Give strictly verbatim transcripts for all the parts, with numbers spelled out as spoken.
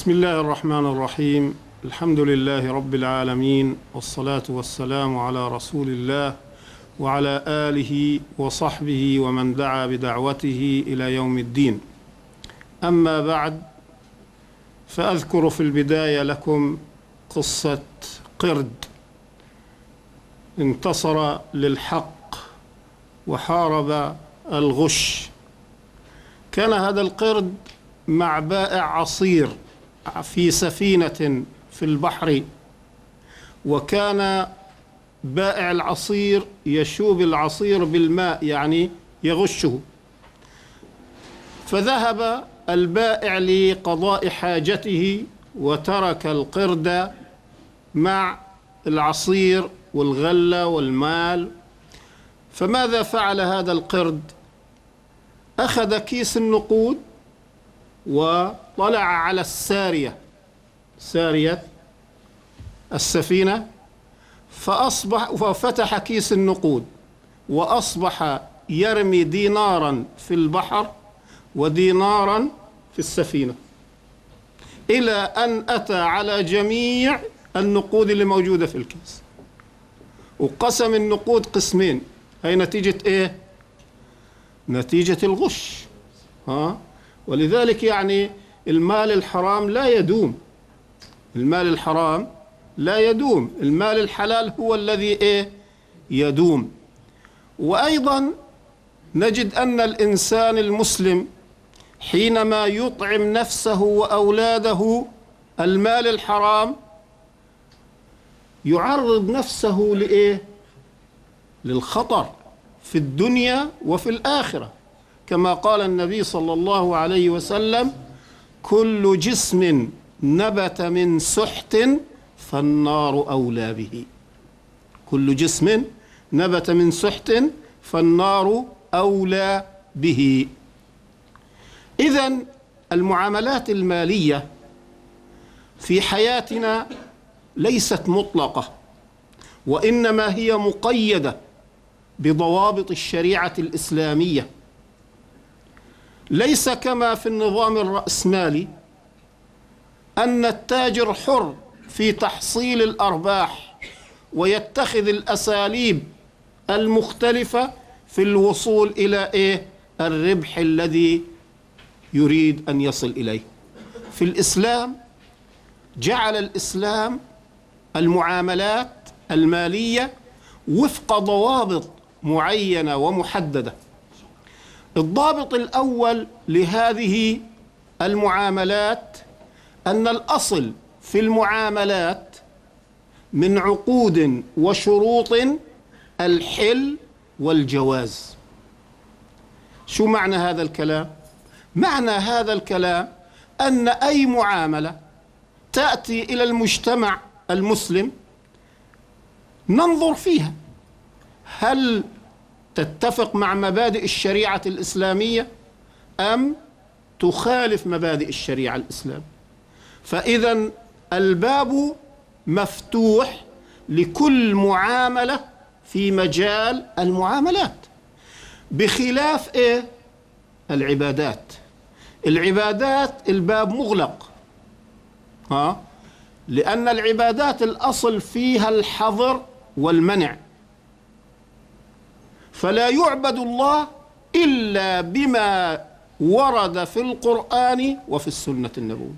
بسم الله الرحمن الرحيم. الحمد لله رب العالمين، والصلاة والسلام على رسول الله وعلى آله وصحبه ومن دعا بدعوته إلى يوم الدين. أما بعد، فأذكر في البداية لكم قصة قرد انتصر للحق وحارب الغش. كان هذا القرد مع بائع عصير في سفينة في البحر، وكان بائع العصير يشوب العصير بالماء، يعني يغشه. فذهب البائع لقضاء حاجته وترك القرد مع العصير والغلة والمال. فماذا فعل هذا القرد؟ أخذ كيس النقود وطلع على السارية، سارية السفينة، فأصبح وفتح كيس النقود، وأصبح يرمي دينارا في البحر ودينارا في السفينة، إلى أن أتى على جميع النقود اللي موجودة في الكيس، وقسم النقود قسمين. هي نتيجة إيه؟ نتيجة الغش. ها؟ ولذلك يعني المال الحرام لا يدوم، المال الحرام لا يدوم، المال الحلال هو الذي إيه؟ يدوم. وأيضا نجد أن الإنسان المسلم حينما يطعم نفسه وأولاده المال الحرام يعرض نفسه لإيه؟ للخطر في الدنيا وفي الآخرة، كما قال النبي صلى الله عليه وسلم: كل جسم نبت من سحت فالنار أولى به. كل جسم نبت من سحت فالنار أولى به. إذن المعاملات المالية في حياتنا ليست مطلقة، وإنما هي مقيدة بضوابط الشريعة الإسلامية. ليس كما في النظام الرأسمالي أن التاجر حر في تحصيل الأرباح ويتخذ الأساليب المختلفة في الوصول إلى إيه؟ الربح الذي يريد أن يصل إليه. في الإسلام جعل الإسلام المعاملات المالية وفق ضوابط معينة ومحددة. الضابط الأول لهذه المعاملات أن الأصل في المعاملات من عقود وشروط الحل والجواز. شو معنى هذا الكلام؟ معنى هذا الكلام أن أي معاملة تأتي إلى المجتمع المسلم ننظر فيها هل تتفق مع مبادئ الشريعة الإسلامية أم تخالف مبادئ الشريعة الإسلامية. فإذا الباب مفتوح لكل معاملة في مجال المعاملات، بخلاف إيه؟ العبادات. العبادات الباب مغلق، ها؟ لأن العبادات الأصل فيها الحظر والمنع، فلا يعبد الله إلا بما ورد في القرآن وفي السنة النبوية.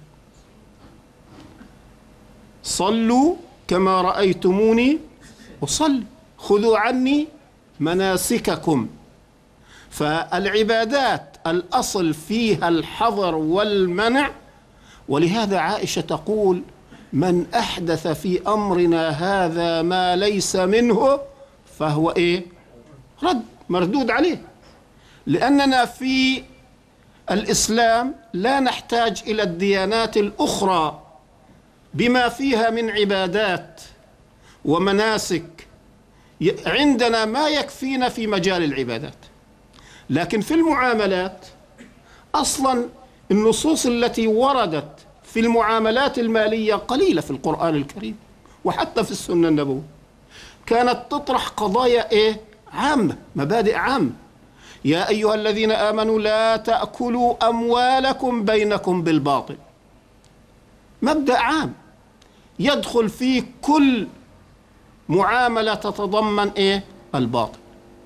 صلوا كما رأيتموني أصلي، خذوا عني مناسككم. فالعبادات الأصل فيها الحظر والمنع. ولهذا عائشة تقول: من أحدث في أمرنا هذا ما ليس منه فهو إيه؟ رد، مردود عليه. لأننا في الإسلام لا نحتاج إلى الديانات الأخرى بما فيها من عبادات ومناسك، عندنا ما يكفينا في مجال العبادات. لكن في المعاملات أصلا النصوص التي وردت في المعاملات المالية قليلة في القرآن الكريم وحتى في السنة النبوية. كانت تطرح قضايا إيه؟ عامة، مبادئ عامة. يا أيها الذين آمنوا لا تأكلوا أموالكم بينكم بالباطل. مبدأ عام يدخل فيه كل معاملة تتضمن إيه؟ الباطل،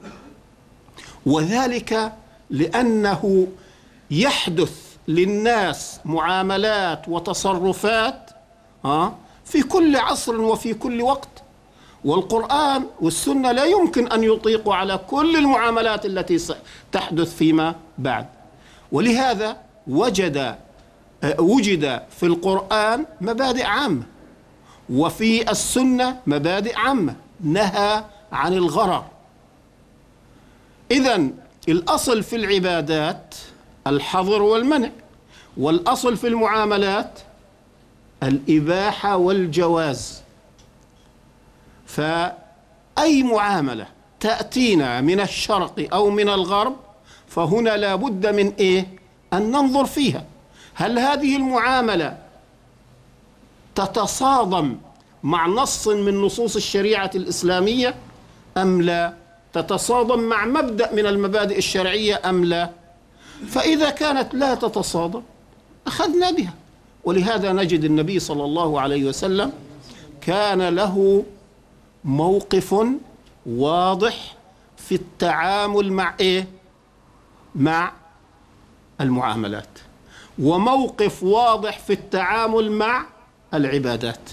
وذلك لأنه يحدث للناس معاملات وتصرفات في كل عصر وفي كل وقت، والقرآن والسنة لا يمكن أن يطيقوا على كل المعاملات التي تحدث فيما بعد. ولهذا وجد وجد في القرآن مبادئ عامة، وفي السنة مبادئ عامة نهى عن الغرر. إذن الأصل في العبادات الحظر والمنع، والأصل في المعاملات الإباحة والجواز. فأي معاملة تأتينا من الشرق أو من الغرب فهنا لا بد من إيه؟ أن ننظر فيها، هل هذه المعاملة تتصادم مع نص من نصوص الشريعة الإسلامية أم لا؟ تتصادم مع مبدأ من المبادئ الشرعية أم لا؟ فإذا كانت لا تتصادم أخذنا بها. ولهذا نجد النبي صلى الله عليه وسلم كان له موقف واضح في التعامل مع إيه؟ مع المعاملات، وموقف واضح في التعامل مع العبادات.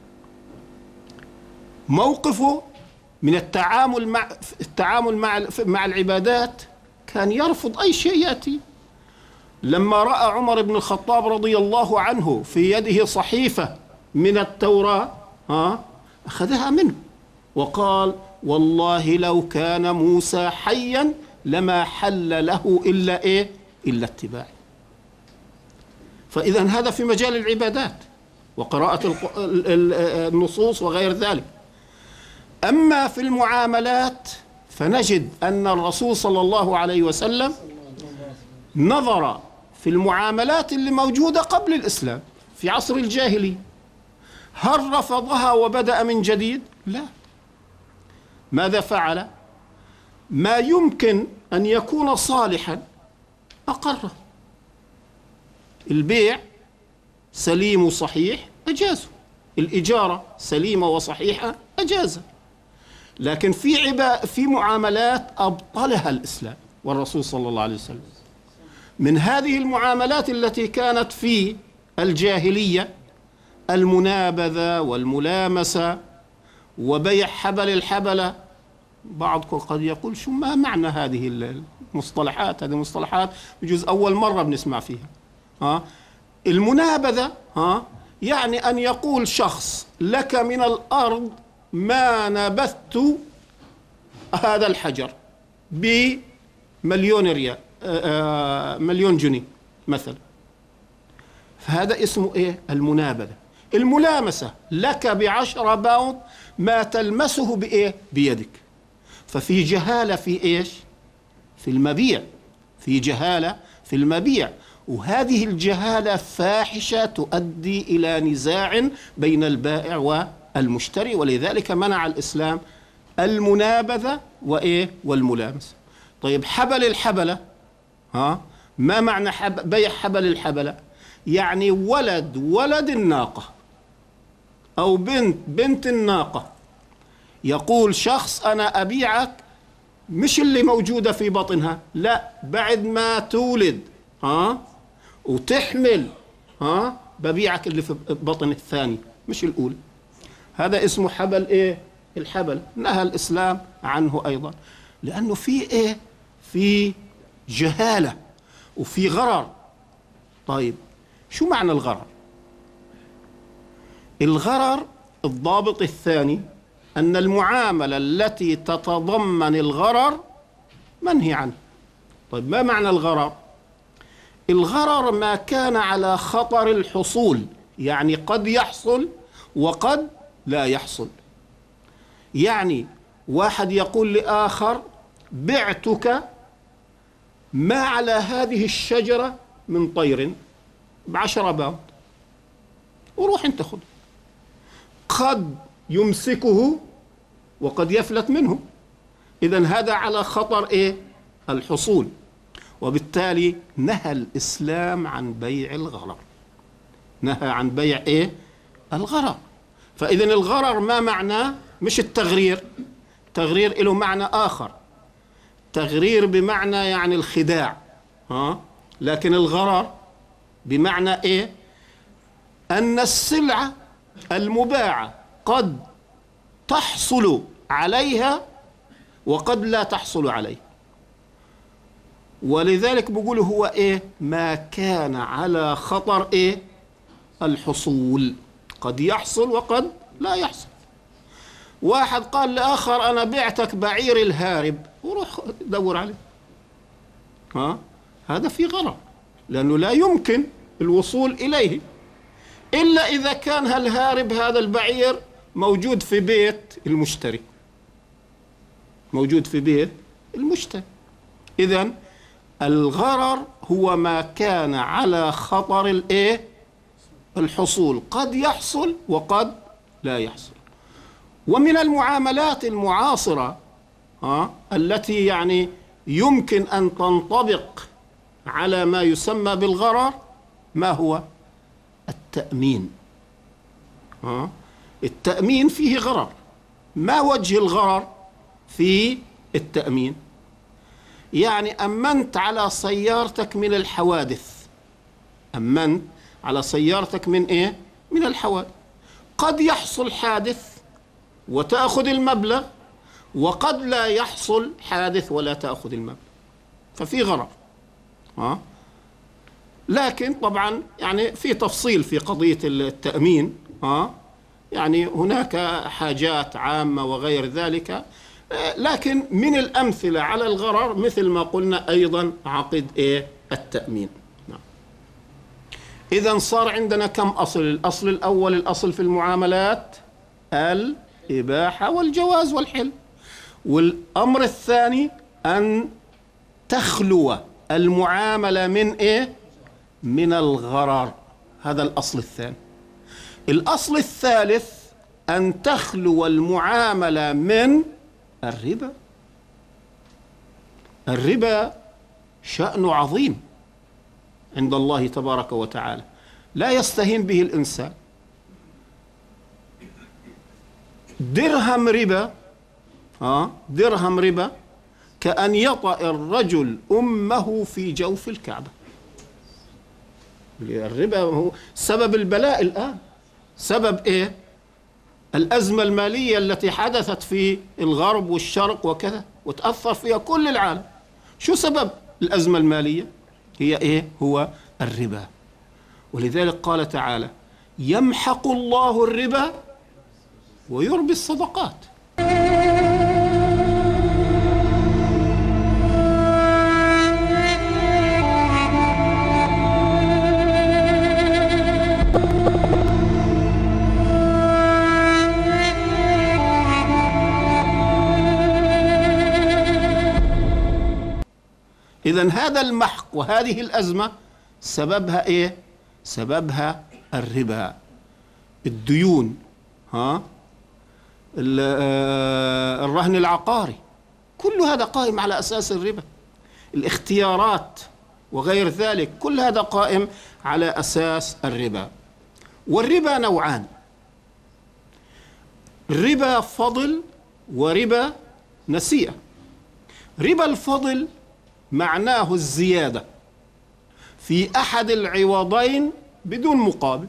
موقفه من التعامل مع التعامل مع مع العبادات كان يرفض أي شيء يأتي. لما رأى عمر بن الخطاب رضي الله عنه في يده صحيفة من التوراة ها أخذها منه وقال: والله لو كان موسى حيا لما حل له إلا إيه؟ إلا اتباعي. فإذا هذا في مجال العبادات وقراءة النصوص وغير ذلك. أما في المعاملات فنجد أن الرسول صلى الله عليه وسلم نظر في المعاملات اللي موجودة قبل الإسلام في عصر الجاهلية، هل رفضها وبدأ من جديد؟ لا. ماذا فعل؟ ما يمكن أن يكون صالحا أقره. البيع سليم وصحيح أجازه، الإجارة سليمة وصحيحة أجازه. لكن في عبا في معاملات أبطلها الإسلام والرسول صلى الله عليه وسلم. من هذه المعاملات التي كانت في الجاهلية المنابذة والملامسة وبيع حبل الحبلة. بعضكم قد يقول: شو ما معنى هذه المصطلحات؟ هذه مصطلحات بجوز أول مرة بنسمع فيها. ها المنابذة ها يعني أن يقول شخص لك من الأرض ما نبذت هذا الحجر بمليون ريال، مليون جنيه مثلا. فهذا اسمه إيه؟ المنابذة. الملامسة لك بعشرة باوند ما تلمسه بإيه؟ بيدك. ففي جهالة في إيش؟ في المبيع، في جهالة في المبيع، وهذه الجهالة فاحشة تؤدي إلى نزاع بين البائع والمشتري. ولذلك منع الإسلام المنابذة وإيه؟ والملامسة. طيب حبل الحبلة، ها ما معنى حب بيع حبل الحبلة؟ يعني ولد ولد الناقة أو بنت بنت الناقة. يقول شخص: أنا أبيعك مش اللي موجودة في بطنها، لا، بعد ما تولد ها وتحمل ها ببيعك اللي في بطن الثاني مش الأولى. هذا اسمه حبل إيه؟ الحبل. نهى الإسلام عنه أيضا، لأنه في إيه؟ في جهالة وفي غرر. طيب شو معنى الغرر؟ الغرر الضابط الثاني أن المعاملة التي تتضمن الغرر منهي عنه. طيب ما معنى الغرر؟ الغرر ما كان على خطر الحصول، يعني قد يحصل وقد لا يحصل. يعني واحد يقول لآخر: بعتك ما على هذه الشجرة من طير بعشرة باوند، وروح انت خذ. قد يمسكه وقد يفلت منه. إذن هذا على خطر إيه؟ الحصول. وبالتالي نهى الإسلام عن بيع الغرر. نهى عن بيع إيه؟ الغرر. فإذن الغرر ما معناه؟ مش التغرير، التغرير له معنى آخر، تغرير بمعنى يعني الخداع، ها؟ لكن الغرر بمعنى إيه؟ أن السلعة المباعة قد تحصل عليها وقد لا تحصل عليه، ولذلك بقول هو إيه؟ ما كان على خطر إيه؟ الحصول، قد يحصل وقد لا يحصل. واحد قال لآخر أنا بعتك بعير الهارب، وروح دور عليه، ها؟ هذا في غرر، لأنه لا يمكن الوصول إليه إلا إذا كان هالهارب هذا البعير موجود في بيت المشتري، موجود في بيت المشتري. إذن الغرر هو ما كان على خطر الإيه؟ الحصول، قد يحصل وقد لا يحصل. ومن المعاملات المعاصرة ها التي يعني يمكن أن تنطبق على ما يسمى بالغرر ما هو؟ التأمين. ها التأمين فيه غرر. ما وجه الغرر في التأمين؟ يعني أمنت على سيارتك من الحوادث، أمنت على سيارتك من إيه؟ من الحوادث. قد يحصل حادث وتأخذ المبلغ، وقد لا يحصل حادث ولا تأخذ المبلغ، ففي غرر. ها لكن طبعا يعني في تفصيل في قضية التأمين، ها يعني هناك حاجات عامة وغير ذلك، لكن من الأمثلة على الغرر مثل ما قلنا أيضا عقد إيه؟ التأمين. نعم. إذن صار عندنا كم أصل؟ الأصل الأول الأصل في المعاملات الإباحة والجواز والحل، والأمر الثاني أن تخلو المعاملة من إيه؟ من الغرر، هذا الأصل الثاني. الأصل الثالث أن تخلو المعاملة من الربا. الربا شأنه عظيم عند الله تبارك وتعالى، لا يستهين به الإنسان. درهم ربا، ها درهم ربا كأن يطأ الرجل أمه في جوف الكعبة. الربا هو سبب البلاء الآن، سبب إيه؟ الأزمة المالية التي حدثت في الغرب والشرق وكذا وتأثر فيها كل العالم. شو سبب الأزمة المالية؟ هي إيه؟ هو الربا. ولذلك قال تعالى يمحق الله الربا ويربي الصدقات. إذن هذا المحق وهذه الأزمة سببها إيه؟ سببها الربا، الديون، ها الرهن العقاري، كل هذا قائم على أساس الربا. الاختيارات وغير ذلك كل هذا قائم على أساس الربا. والربا نوعان، ربا فضل وربا نسيئة. ربا الفضل معناه الزيادة في أحد العوضين بدون مقابل،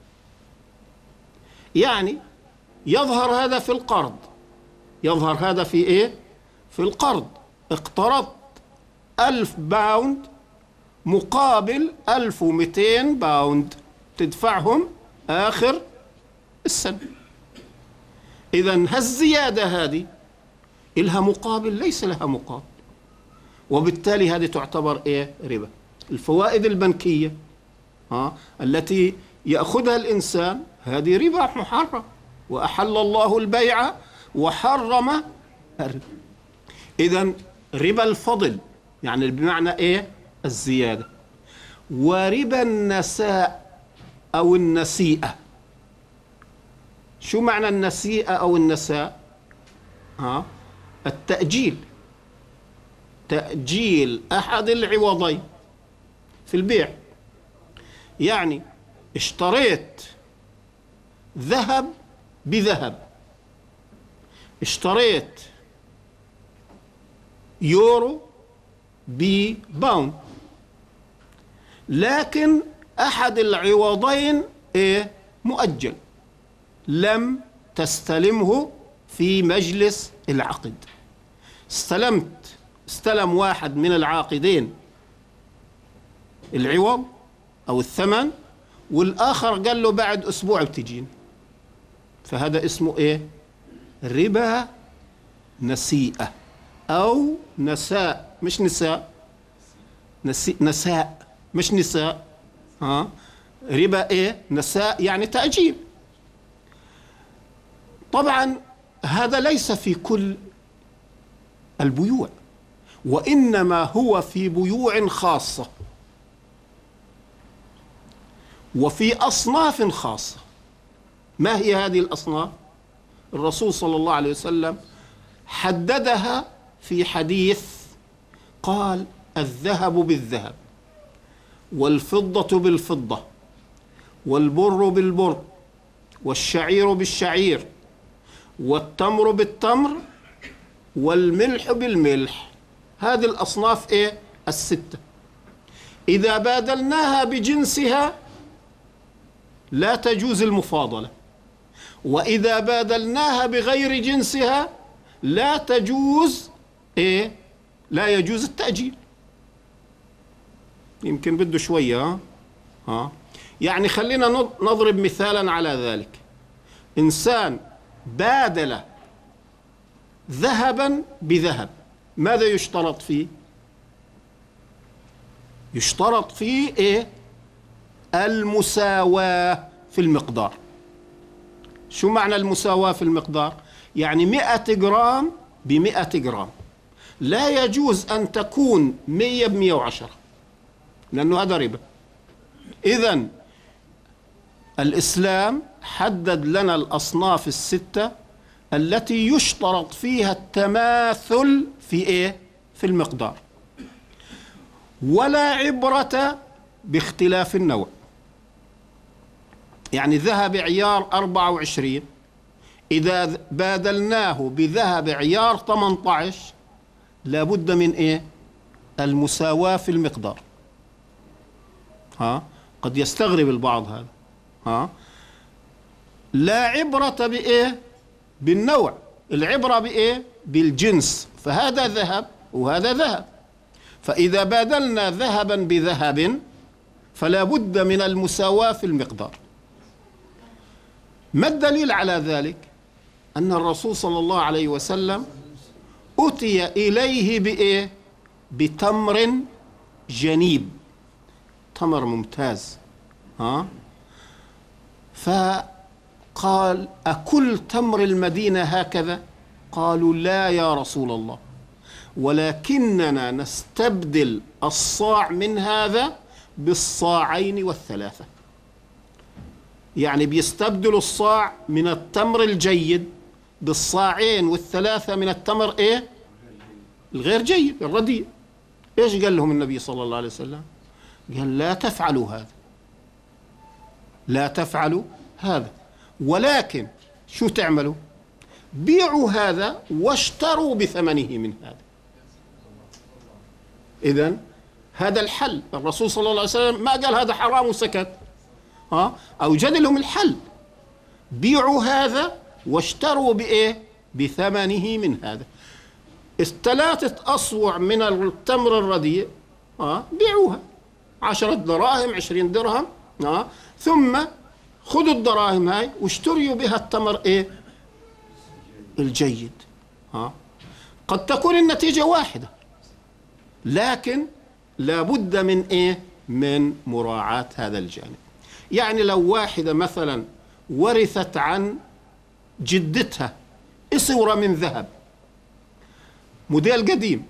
يعني يظهر هذا في القرض، يظهر هذا في إيه؟ في القرض. اقترضت ألف باوند مقابل ألف ومئتين باوند تدفعهم آخر السنة. إذن هالزيادة هذه إلها مقابل؟ ليس لها مقابل، وبالتالي هذه تعتبر إيه؟ ربا. الفوائد البنكية ها التي يأخذها الإنسان هذه ربا محرم، وأحل الله البيع وحرم الربا. إذن ربا الفضل يعني بمعنى إيه؟ الزيادة. وربا النساء أو النسيئة. شو معنى النسيئة أو النساء؟ ها التأجيل، تأجيل أحد العوضين في البيع. يعني اشتريت ذهب بذهب، اشتريت يورو بباوند، لكن أحد العوضين إيه؟ مؤجل، لم تستلمه في مجلس العقد. استلمت استلم واحد من العاقدين العوض أو الثمن، والآخر قال له بعد أسبوع بتجين، فهذا اسمه إيه؟ ربا نسيئة أو نساء، مش نساء، نسي نساء مش نساء، ها، ربا إيه؟ نساء، يعني تأجيل. طبعا هذا ليس في كل البيوع، وإنما هو في بيوع خاصة وفي أصناف خاصة. ما هي هذه الأصناف؟ الرسول صلى الله عليه وسلم حددها في حديث، قال: الذهب بالذهب، والفضة بالفضة، والبر بالبر، والشعير بالشعير، والتمر بالتمر، والملح بالملح. هذه الأصناف إيه؟ الستة. إذا بادلناها بجنسها لا تجوز المفاضلة، وإذا بادلناها بغير جنسها لا تجوز إيه؟ لا يجوز التأجيل. يمكن بده شوية، ها؟ ها؟ يعني خلينا نضرب مثالا على ذلك. إنسان بادل ذهبا بذهب، ماذا يشترط فيه؟ يشترط فيه إيه؟ المساواة في المقدار. شو معنى المساواة في المقدار؟ يعني مئة جرام بمئة جرام، لا يجوز أن تكون مية بمية وعشرة، لأنه هذا ربا. إذن الإسلام حدد لنا الأصناف الستة التي يشترط فيها التماثل في إيه؟ في المقدار، ولا عبرة باختلاف النوع. يعني ذهب عيار أربعة وعشرين إذا بادلناه بذهب عيار ثمانية عشر لابد من إيه؟ المساواة في المقدار. ها؟ قد يستغرب البعض هذا. ها؟ لا عبرة بإيه؟ بالنوع، العبرة بإيه؟ بالجنس. فهذا ذهب وهذا ذهب، فإذا بادلنا ذهبا بذهب فلا بد من المساواة في المقدار. ما الدليل على ذلك؟ أن الرسول صلى الله عليه وسلم أتي إليه بإيه؟ بتمر جنيب، تمر ممتاز. ها؟ فقال: أكل تمر المدينة هكذا؟ قالوا: لا يا رسول الله، ولكننا نستبدل الصاع من هذا بالصاعين والثلاثة. يعني بيستبدلوا الصاع من التمر الجيد بالصاعين والثلاثة من التمر إيه؟ الغير جيد، الرديء. إيش قال لهم النبي صلى الله عليه وسلم؟ قال: لا تفعلوا هذا، لا تفعلوا هذا، ولكن شو تعملوا؟ بيعوا هذا واشتروا بثمنه من هذا. إذن هذا الحل. الرسول صلى الله عليه وسلم ما قال هذا حرام وسكت، ها؟ أوجد لهم الحل: بيعوا هذا واشتروا بإيه؟ بثمنه من هذا. الثلاثة أصوع من التمر الرديء، ها؟ بيعوها عشرة دراهم، عشرين درهم، ها؟ ثم خذوا الدراهم هاي واشتروا بها التمر إيه؟ الجيد. ها؟ قد تكون النتيجة واحدة، لكن لا بد من إيه؟ من مراعاة هذا الجانب. يعني لو واحدة مثلا ورثت عن جدتها إسورة من ذهب موديل قديم،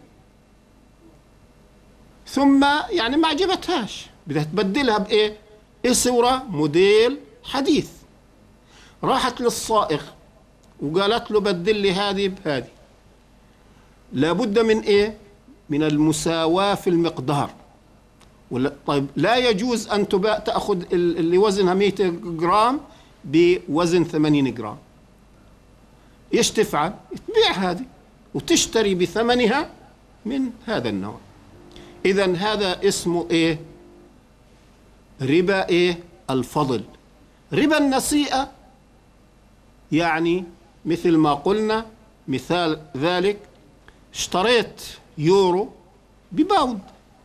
ثم يعني ما عجبتهاش، بدها تبدلها بإيه؟ إسورة موديل حديث، راحت للصائغ وقالت له بدل لي هذه بهذه. لابد من إيه؟ من المساواة في المقدار، ولا طيب لا يجوز أن تباع تأخذ اللي وزنها مئة جرام بوزن ثمانين جرام. إيش تفعل؟ تبيع هذه وتشتري بثمنها من هذا النوع. إذن هذا اسمه إيه؟ ربا إيه؟ الفضل. ربا النسيئة يعني مثل ما قلنا، مثال ذلك اشتريت يورو بباوند،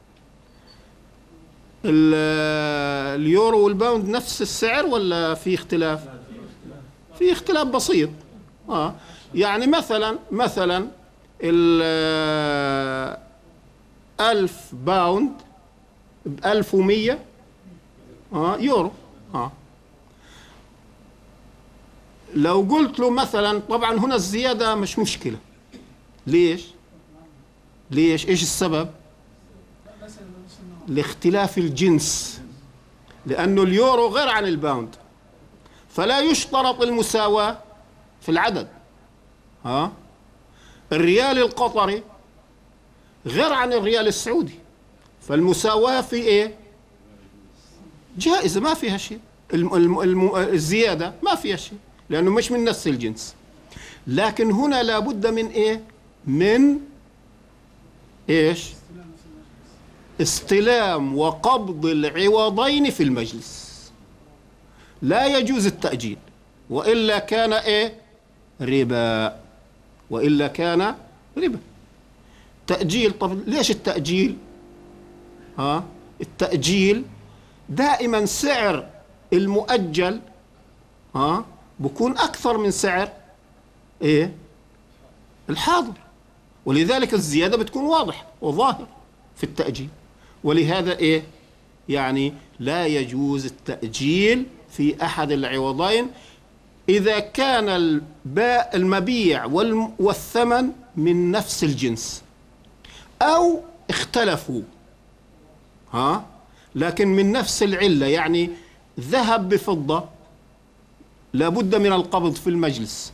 اليورو والباوند نفس السعر ولا في اختلاف؟ في اختلاف بسيط. آه يعني مثلا مثلا الألف باوند بألف ومية آه يورو. آه لو قلت له مثلا، طبعا هنا الزيادة مش مشكلة. ليش؟ ليش؟ ايش السبب؟ لاختلاف الجنس، لأنه اليورو غير عن الباوند، فلا يشترط المساواة في العدد. ها؟ الريال القطري غير عن الريال السعودي، فالمساواة في ايه؟ جائزة، ما فيها شيء. الم الم الم الزيادة ما فيها شيء لأنه مش من نفس الجنس. لكن هنا لابد من ايه؟ من ايش؟ استلام وقبض العوضين في المجلس. لا يجوز التأجيل، وإلا كان ايه؟ ربا، وإلا كان ربا. تأجيل. طب ليش التأجيل؟ ها؟ التأجيل دائما سعر المؤجل ها بكون أكثر من سعر ايه؟ الحاضر، ولذلك الزيادة بتكون واضح وظاهر في التأجيل. ولهذا ايه؟ يعني لا يجوز التأجيل في أحد العوضين إذا كان الباء المبيع والثمن من نفس الجنس أو اختلفوا. ها؟ لكن من نفس العلة، يعني ذهب بفضة لابد من القبض في المجلس.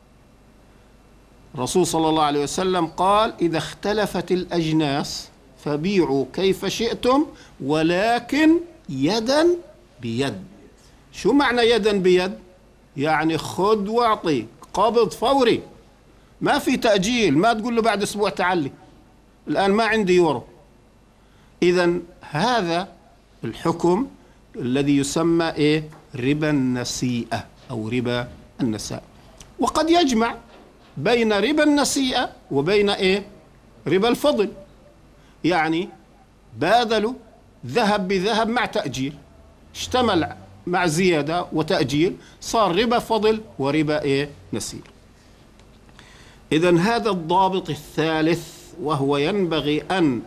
الرسول صلى الله عليه وسلم قال: إذا اختلفت الأجناس فبيعوا كيف شئتم ولكن يدا بيد. شو معنى يدا بيد؟ يعني خذ واعطي، قبض فوري، ما في تأجيل. ما تقول له بعد أسبوع تعلي، الآن ما عندي يورو. إذن هذا الحكم الذي يسمى إيه؟ ربا النسيئة أو ربا النساء. وقد يجمع بين ربا النسيئة وبين إيه؟ ربا الفضل. يعني بادلوا ذهب بذهب مع تأجيل، اشتمل مع زيادة وتأجيل، صار ربا فضل وربا إيه؟ نسيئة. إذن هذا الضابط الثالث، وهو ينبغي أن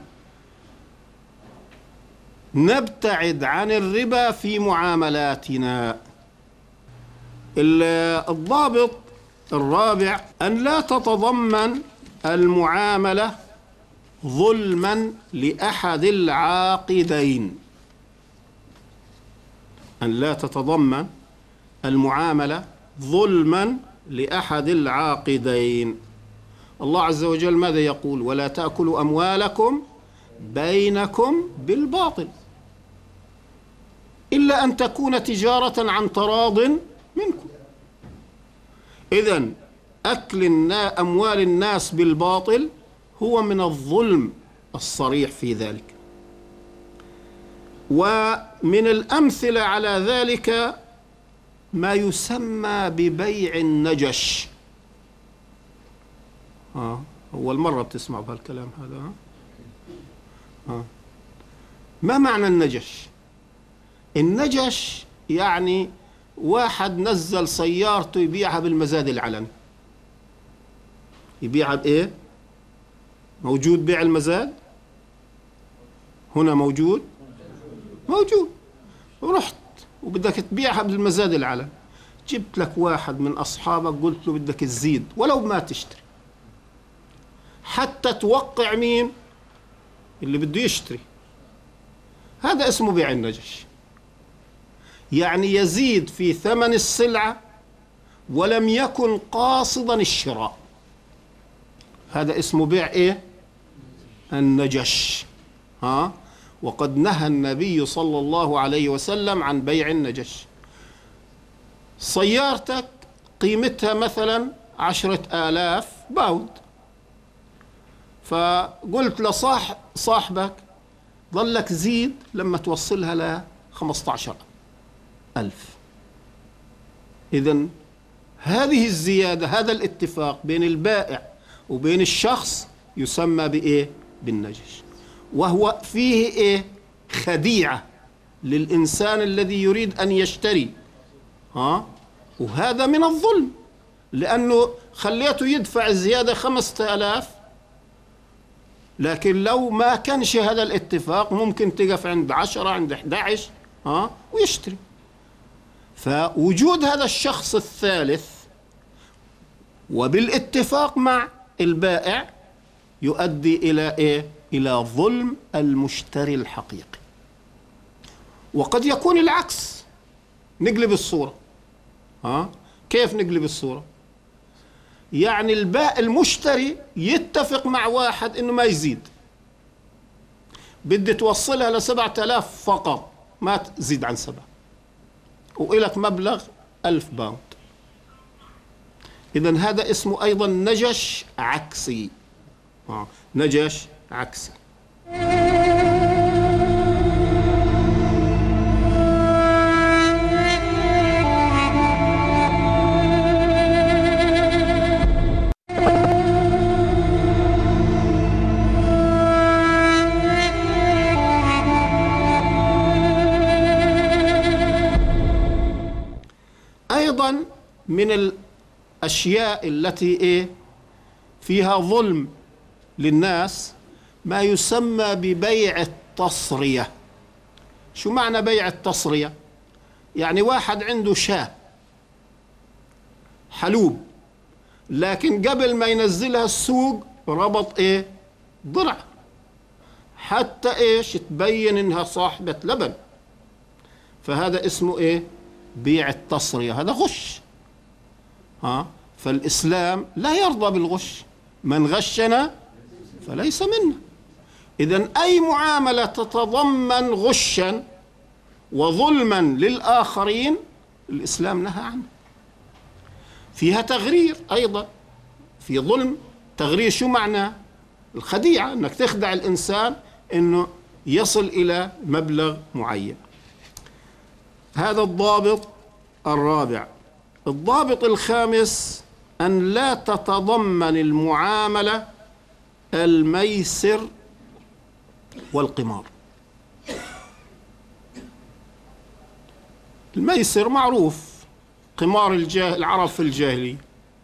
نبتعد عن الربا في معاملاتنا. الضابط الرابع: أن لا تتضمن المعاملة ظلما لأحد العاقدين. أن لا تتضمن المعاملة ظلما لأحد العاقدين. الله عز وجل ماذا يقول؟ ولا تأكلوا أموالكم بينكم بالباطل إلا أن تكون تجارة عن تراض منكم. إذن أكل أموال الناس بالباطل هو من الظلم الصريح في ذلك. ومن الأمثلة على ذلك ما يسمى ببيع النجش. آه. أول مرة بتسمع بهالكلام هذا. ها؟ آه. ما معنى النجش؟ النجش يعني واحد نزل سيارته يبيعها بالمزاد العلني. يبيعها بإيه؟ موجود بيع المزاد؟ هنا موجود؟ موجود. ورحت وبدك تبيعها بالمزاد العلني، جبت لك واحد من أصحابك قلت له بدك تزيد ولو ما تشتري، حتى توقع مين؟ اللي بده يشتري. هذا اسمه بيع النجش. يعني يزيد في ثمن السلعة ولم يكن قاصدا الشراء. هذا اسمه بيع ايه؟ النجش. ها؟ وقد نهى النبي صلى الله عليه وسلم عن بيع النجش. سيارتك قيمتها مثلا عشرة آلاف باوند، فقلت لصاح صاحبك ظلك زيد لما توصلها ل خمسة عشر ألف. إذن هذه الزيادة، هذا الاتفاق بين البائع وبين الشخص يسمى بإيه؟ بالنجش، وهو فيه إيه؟ خديعة للإنسان الذي يريد أن يشتري، ها؟ وهذا من الظلم، لأنه خليته يدفع الزيادة خمسة آلاف، لكن لو ما كانش هذا الاتفاق ممكن تقف عند عشرة، عند أحد عشر، ها؟ ويشتري. فوجود هذا الشخص الثالث وبالاتفاق مع البائع يؤدي إلى إيه؟ إلى ظلم المشتري الحقيقي. وقد يكون العكس، نقلب الصورة. ها؟ كيف نقلب الصورة؟ يعني البائع المشتري يتفق مع واحد إنه ما يزيد، بدي توصلها لسبعة آلاف فقط، ما تزيد عن سبعة، وإلك مبلغ ألف باوند. إذن هذا اسمه أيضا نجش عكسي. آه. نجش عكسي. أيضا من الأشياء التي إيه فيها ظلم للناس ما يسمى ببيع التصرية. شو معنى بيع التصرية؟ يعني واحد عنده شاة حلوب، لكن قبل ما ينزلها السوق ربط إيه؟ ضرع، حتى إيش تبين إنها صاحبة لبن. فهذا اسمه إيه؟ بيع التصرية، هذا غش. ها؟ فالإسلام لا يرضى بالغش، من غشنا فليس منا. إذن أي معاملة تتضمن غشا وظلما للآخرين الإسلام نهى عنه. فيها تغرير أيضا، في ظلم تغرير. شو معنى الخديعة؟ أنك تخدع الإنسان أنه يصل إلى مبلغ معين. هذا الضابط الرابع. الضابط الخامس أن لا تتضمن المعاملة الميسر والقمار. الميسر معروف، قمار الجاهل العرب في الجاهلية،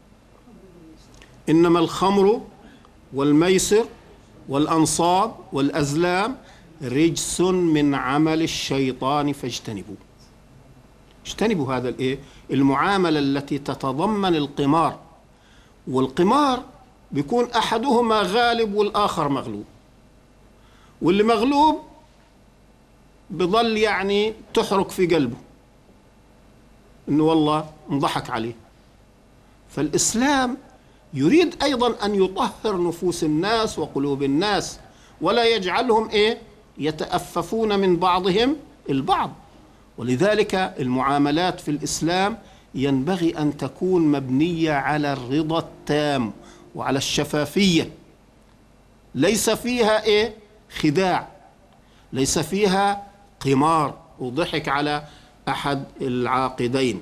إنما الخمر والميسر والأنصاب والأزلام رجس من عمل الشيطان فاجتنبوه. اجتنبوا هذا الايه؟ المعاملة التي تتضمن القمار. والقمار بيكون أحدهما غالب والآخر مغلوب، واللي مغلوب بظل يعني تحرك في قلبه إنه والله انضحك عليه. فالإسلام يريد أيضا أن يطهر نفوس الناس وقلوب الناس، ولا يجعلهم إيه؟ يتأففون من بعضهم البعض. ولذلك المعاملات في الإسلام ينبغي أن تكون مبنية على الرضا التام وعلى الشفافية، ليس فيها إيه؟ خداع، ليس فيها قمار وضحك على أحد العاقدين.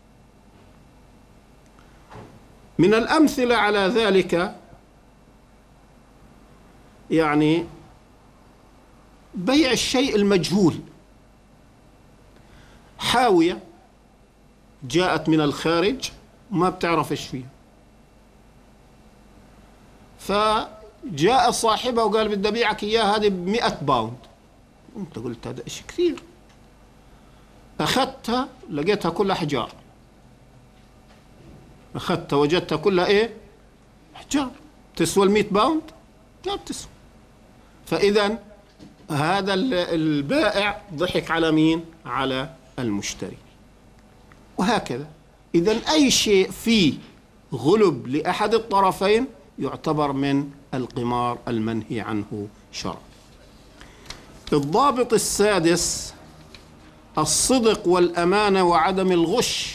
من الأمثلة على ذلك يعني بيع الشيء المجهول. حاوية جاءت من الخارج ما بتعرف ايش فيها، فجاء صاحبها وقال بدي ابيعك اياها هذه بمئة باوند. انت قلت هذا اشي كثير. اخذتها لقيتها كلها حجار، اخذتها وجدتها كلها ايه؟ حجار. تسوى المئة باوند؟ لا بتسوى. فاذا هذا البائع ضحك على مين؟ على المشتري. وهكذا. إذن أي شيء فيه غلب لأحد الطرفين يعتبر من القمار المنهي عنه شرعا. الضابط السادس الصدق والأمانة وعدم الغش.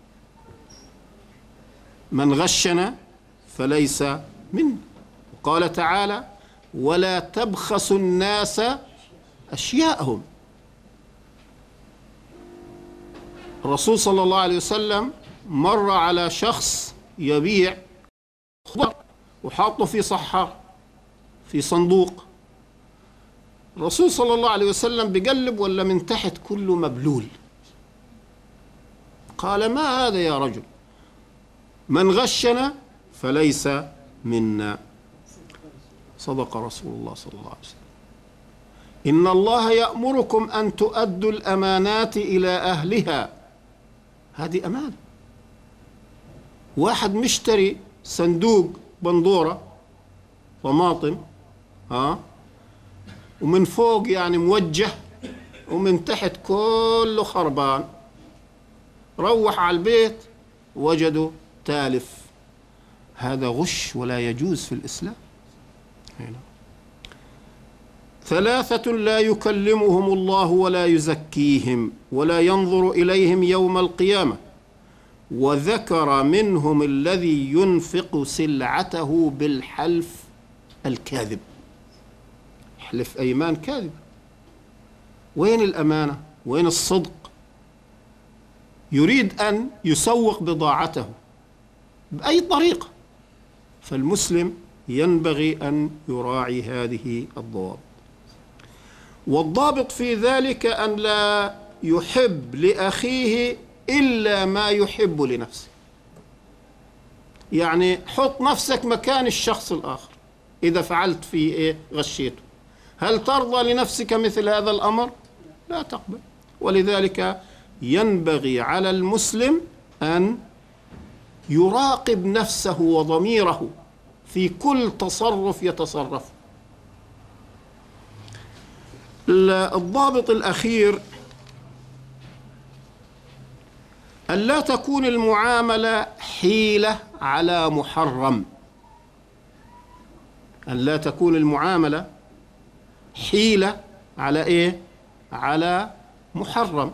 من غشنا فليس منا. قال تعالى: ولا تبخسوا الناس أشياءهم. الرسول صلى الله عليه وسلم مر على شخص يبيع خضار وحاطه في صحة في صندوق. الرسول صلى الله عليه وسلم بقلب ولا من تحت كله مبلول. قال: ما هذا يا رجل؟ من غشنا فليس منا. صدق رسول الله صلى الله عليه وسلم. إن الله يأمركم أن تؤدوا الأمانات إلى أهلها. هذه أمانة. واحد مشتري صندوق بندورة طماطم، ها، ومن فوق يعني موجه ومن تحت كله خربان. روح على البيت وجده تالف. هذا غش ولا يجوز في الإسلام. هنا. ثلاثة لا يكلمهم الله ولا يزكيهم ولا ينظر إليهم يوم القيامة، وذكر منهم الذي ينفق سلعته بالحلف الكاذب. حلف أيمان كاذب. وين الأمانة؟ وين الصدق؟ يريد أن يسوق بضاعته بأي طريقة. فالمسلم ينبغي أن يراعي هذه الضوابط. والضابط في ذلك أن لا يحب لأخيه إلا ما يحب لنفسه. يعني حط نفسك مكان الشخص الآخر. إذا فعلت فيه إيه؟ غشيته. هل ترضى لنفسك مثل هذا الأمر؟ لا تقبل. ولذلك ينبغي على المسلم أن يراقب نفسه وضميره في كل تصرف يتصرف. الضابط الأخير أن لا تكون المعاملة حيلة على محرم. أن لا تكون المعاملة حيلة على إيه؟ على محرم.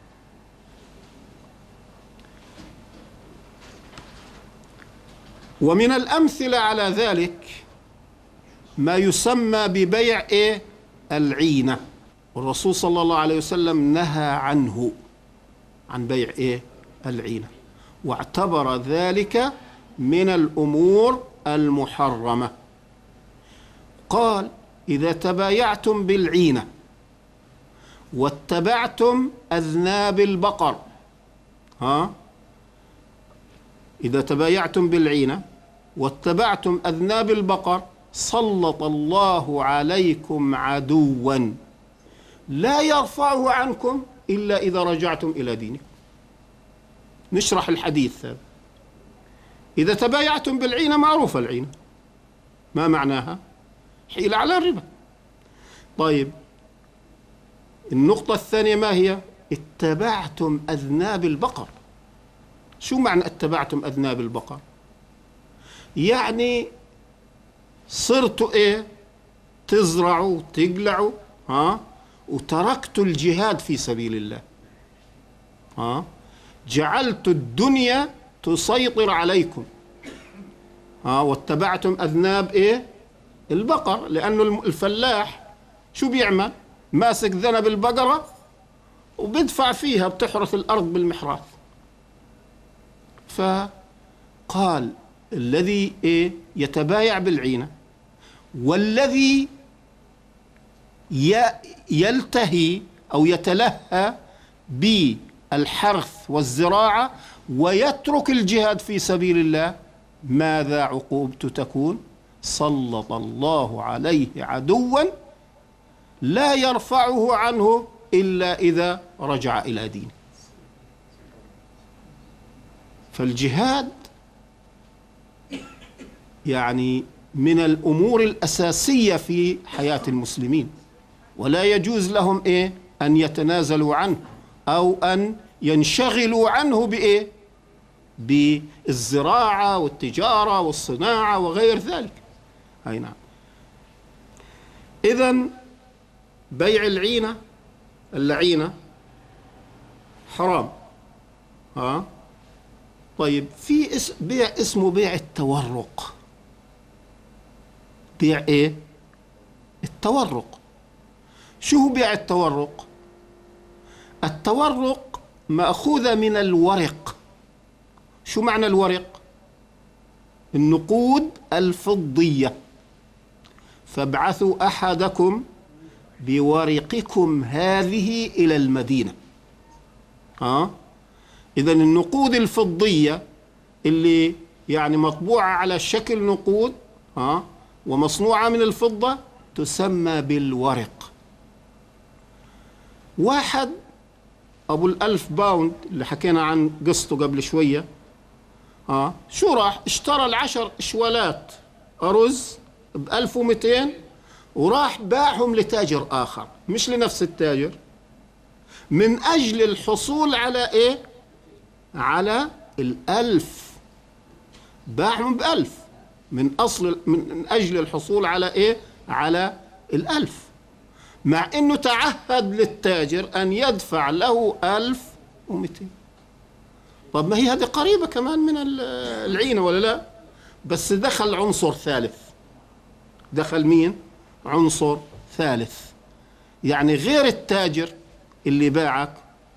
ومن الأمثلة على ذلك ما يسمى ببيع إيه؟ العينة. والرسول صلى الله عليه وسلم نهى عنه، عن بيع إيه؟ العينة، واعتبر ذلك من الأمور المحرمة. قال: إذا تبايعتم بالعينة واتبعتم أذناب البقر، ها، إذا تبايعتم بالعينة واتبعتم أذناب البقر سلط الله عليكم عدوا لا يرفعه عنكم إلا إذا رجعتم إلى دينكم. نشرح الحديث هذا. إذا تبايعتم بالعينة، معروفة العينة ما معناها؟ حيلة على الربا. طيب، النقطة الثانية ما هي؟ اتبعتم أذناب البقر. شو معنى اتبعتم أذناب البقر؟ يعني صرتوا إيه؟ تزرعوا تقلعوا، ها، وتركتوا الجهاد في سبيل الله، ها، جعلتوا الدنيا تسيطر عليكم، ها، واتبعتم أذناب إيه؟ البقر. لأنه الفلاح شو بيعمل؟ ماسك ذنب البقرة وبدفع فيها، بتحرث الأرض بالمحراث. فقال: الذي إيه؟ يتبايع بالعينة والذي يلتهي أو يتلهى بالحرث والزراعة ويترك الجهاد في سبيل الله، ماذا عقوبته تكون؟ سلط الله عليه عدوا لا يرفعه عنه إلا إذا رجع إلى دينه. فالجهاد يعني من الأمور الأساسية في حياة المسلمين، ولا يجوز لهم إيه؟ أن يتنازلوا عنه أو أن ينشغلوا عنه بإيه؟ بالزراعة والتجارة والصناعة وغير ذلك. أي نعم. إذن بيع العينة، اللعينة حرام. ها طيب في اس بيع اسمه بيع التورق. بيع ايه؟ التورق. شو هو بيع التورق؟ التورق مأخوذة من الورق. شو معنى الورق؟ النقود الفضية. فابعثوا أحدكم بورقكم هذه إلى المدينة. ها إذن النقود الفضية اللي يعني مطبوعة على شكل نقود ها ومصنوعة من الفضة تسمى بالورق. واحد أبو الألف باوند اللي حكينا عن قصته قبل شوية ها شو راح اشترى العشر شوالات أرز بألف ومئتين وراح باعهم لتاجر آخر مش لنفس التاجر من أجل الحصول على إيه؟ على الألف. باعهم بألف من أصل من أجل الحصول على إيه؟ على الألف، مع أنه تعهد للتاجر أن يدفع له ألف ومئتين. طب ما هي هذه قريبة كمان من العينة ولا لا؟ بس دخل عنصر ثالث. دخل مين؟ عنصر ثالث، يعني غير التاجر اللي باعك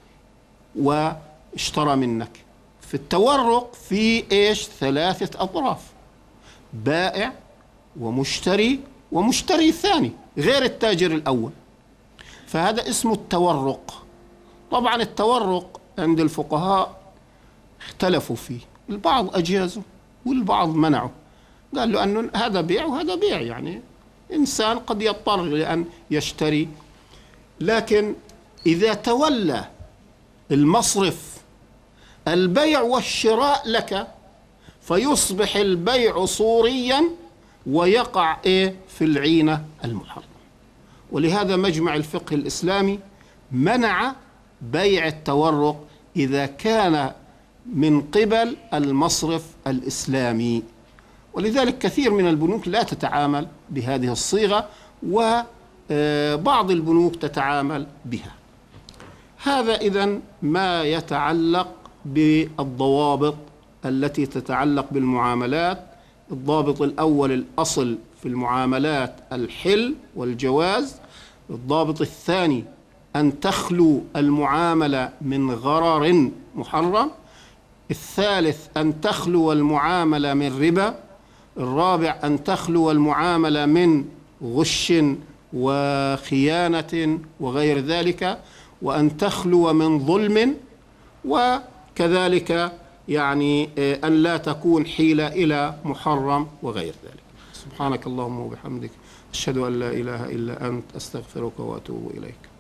واشترى منك. في التورق في ايش؟ ثلاثة اطراف، بائع ومشتري ومشتري ثاني غير التاجر الاول، فهذا اسمه التورق. طبعا التورق عند الفقهاء اختلفوا فيه، البعض اجازوا والبعض منعوا، قال له انه هذا بيع وهذا بيع، يعني انسان قد يضطر لان يشتري. لكن اذا تولى المصرف البيع والشراء لك فيصبح البيع صوريا ويقع ايه؟ في العينة المحرمة. ولهذا مجمع الفقه الإسلامي منع بيع التورق إذا كان من قبل المصرف الإسلامي، ولذلك كثير من البنوك لا تتعامل بهذه الصيغة وبعض البنوك تتعامل بها. هذا إذن ما يتعلق بالضوابط التي تتعلق بالمعاملات. الضابط الأول الأصل في المعاملات الحل والجواز. الضابط الثاني أن تخلو المعاملة من غرر محرم. الثالث أن تخلو المعاملة من ربا. الرابع أن تخلو المعاملة من غش وخيانة وغير ذلك، وأن تخلو من ظلم، وكذلك يعني أن لا تكون حيلة إلى محرم وغير ذلك. سبحانك اللهم وبحمدك أشهد أن لا إله إلا أنت أستغفرك وأتوب إليك.